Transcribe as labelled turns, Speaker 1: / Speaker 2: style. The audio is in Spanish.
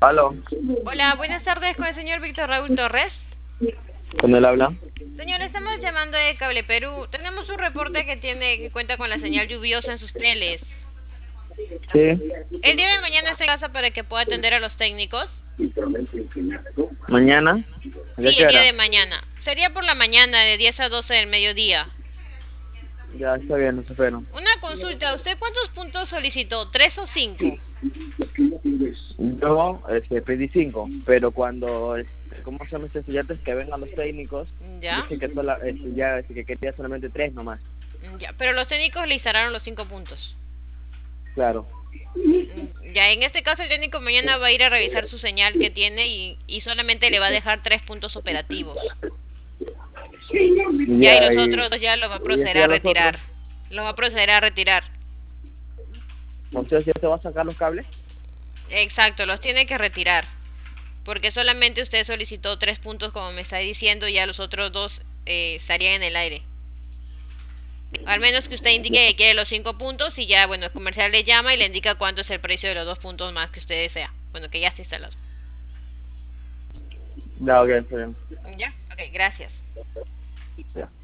Speaker 1: Aló,
Speaker 2: Hola, buenas tardes con el señor Víctor Raúl Torres.
Speaker 1: ¿con él habla?
Speaker 2: Señor, estamos llamando de Cable Perú. Tenemos un reporte que cuenta con la señal lluviosa en sus teles.
Speaker 1: Sí,
Speaker 2: El día de mañana está en casa para que pueda atender a los técnicos.
Speaker 1: mañana. ¿A
Speaker 2: Sí,
Speaker 1: qué
Speaker 2: el día
Speaker 1: hora?
Speaker 2: de mañana. Sería por la mañana, de 10 a 12 del mediodía.
Speaker 1: Ya está bien, nos espero.
Speaker 2: Una consulta, ¿usted cuántos puntos solicitó? ¿Tres o cinco?
Speaker 1: Yo pedí 5, pero cuando, ¿cómo se llama este estudiante? Que vengan los técnicos,
Speaker 2: Ya,
Speaker 1: dije que que quería solamente 3 nomás.
Speaker 2: ya. Pero los técnicos le instalaron los 5 puntos.
Speaker 1: Claro.
Speaker 2: Ya, en este caso el técnico mañana va a ir a revisar su señal que tiene y solamente le va a dejar 3 puntos operativos. Ya, y
Speaker 1: Ya,
Speaker 2: los otros dos ya los va a
Speaker 1: y
Speaker 2: proceder
Speaker 1: este a
Speaker 2: a
Speaker 1: los otros.
Speaker 2: retirar. Los va a proceder a retirar.
Speaker 1: ¿Usted ya se va a sacar los cables?
Speaker 2: Exacto, los tiene que retirar. Porque solamente usted solicitó 3 puntos, como me está diciendo, y ya los otros dos estarían en el aire. Al menos que usted
Speaker 1: Ya,
Speaker 2: indique que quiere los 5 puntos y ya, bueno, el comercial le llama y le indica cuánto es el precio de los 2 puntos más que usted desea. Bueno, que ya está instalado.
Speaker 1: ya, ok, está bien.
Speaker 2: ¿Ya? Ok, gracias.
Speaker 1: Ya.